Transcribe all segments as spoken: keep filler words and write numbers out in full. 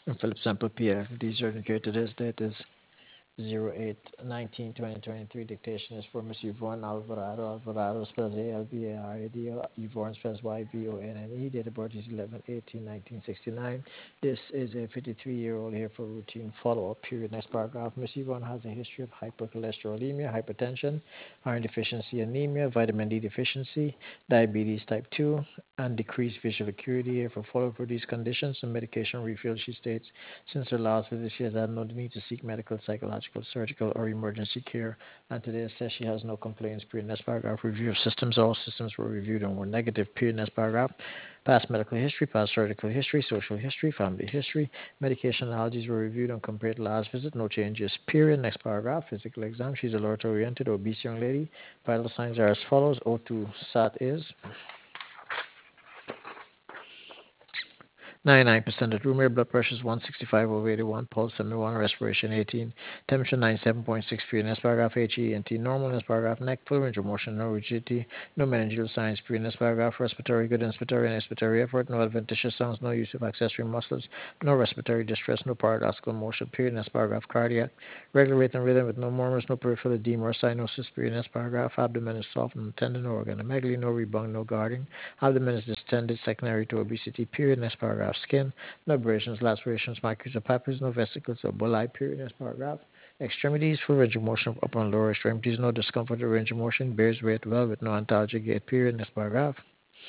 And Philip sample P F D certificate to this date is zero eight nineteen twenty twenty-three. Dictation is for Miss Yvonne Alvarado. Alvarado spells A L V A R A D O. Yvonne spells Y V O N N E. Date of birth is eleven eighteen nineteen sixty-nine. This is a fifty-three-year-old here for routine follow-up period. Next paragraph. Miss Yvonne has a history of hypercholesterolemia, hypertension, iron deficiency anemia, vitamin D deficiency, diabetes type two, and decreased visual acuity. Here for follow-up for these conditions, some medication refill, she states. Since her last visit, she has had no need to seek medical, psychological, surgical, or emergency care. And today says she has no complaints. Period. Next paragraph. Review of systems. All systems were reviewed and were negative. Period. Next paragraph. Past medical history, past surgical history, social history, family history. Medication allergies were reviewed and compared to last visit. No changes. Period. Next paragraph. Physical exam. She's alert oriented, obese young lady. Vital signs are as follows. O two SAT is ninety-nine percent at room air, blood pressure is one sixty-five over eighty-one, pulse seventy-one, respiration eighteen, temperature ninety-seven point six period. Next paragraph, H E N T normal. Next paragraph, neck, full range of motion, no rigidity, no meningeal signs period. Next paragraph, respiratory good, inspiratory and expiratory effort, no adventitious sounds, no use of accessory muscles, no respiratory distress, no paradoxical motion period. Next paragraph, cardiac, regular rate and rhythm with no murmurs, no peripheral edema or cyanosis period. Next paragraph, abdomen is soft, no tendon, no organomegaly, no rebound, no guarding. Abdomen is distended, secondary to obesity period. Next paragraph, skin, no abrasions, lacerations, micros or papillars, no vesicles or bulli period. Next paragraph. Extremities, full range of motion of upper and lower extremities, no discomfort or range of motion, bears weight well with no antalgic gait period. Next paragraph.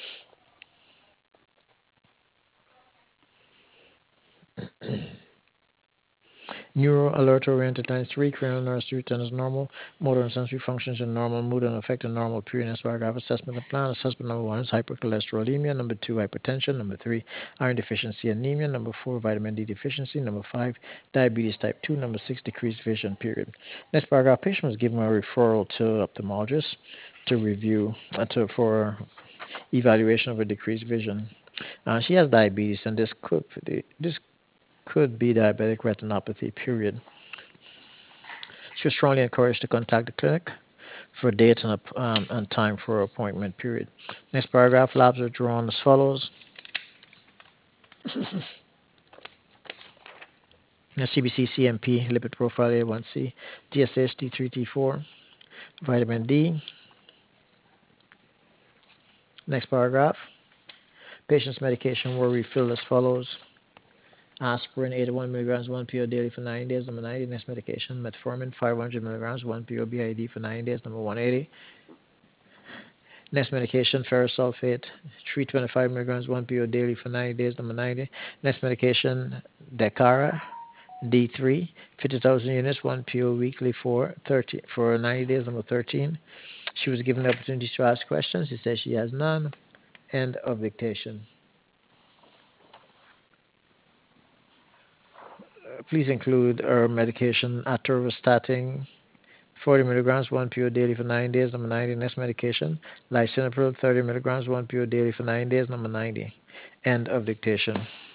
Neuro alert oriented times three, cranial nerves three ten is normal, motor and sensory functions are normal, mood and affect are normal period. Next paragraph. Assessment and plan. Assessment number one is hypercholesterolemia, number two hypertension, number three iron deficiency anemia, number four vitamin D deficiency, number five diabetes type two, number six decreased vision period. Next paragraph. Patient was given a referral to ophthalmologist to review uh, to for evaluation of a decreased vision. Uh, she has diabetes, and this could this could be diabetic retinopathy period. She was strongly encouraged to contact the clinic for date and, um, and time for appointment period. Next paragraph. Labs are drawn as follows. C B C, C M P, lipid profile A one C, T S H, T three, T four, vitamin D. Next paragraph. Patient's medication were refilled as follows. Aspirin eighty-one milligrams one P O daily for ninety days. Number ninety. Next medication. Metformin five hundred milligrams one P O B I D for ninety days. Number one eighty. Next medication, ferrous sulfate, three hundred twenty-five milligrams one P O daily for ninety days. Number ninety. Next medication, Decara, D three, fifty thousand units, one P O weekly for thirty for ninety days. Number thirteen. She was given the opportunity to ask questions. She says she has none. End of dictation. Please include her medication, atorvastatin, forty milligrams, one P O daily for nine days. Number ninety. Next medication, lisinopril, thirty milligrams, one P O daily for nine days. Number ninety. End of dictation.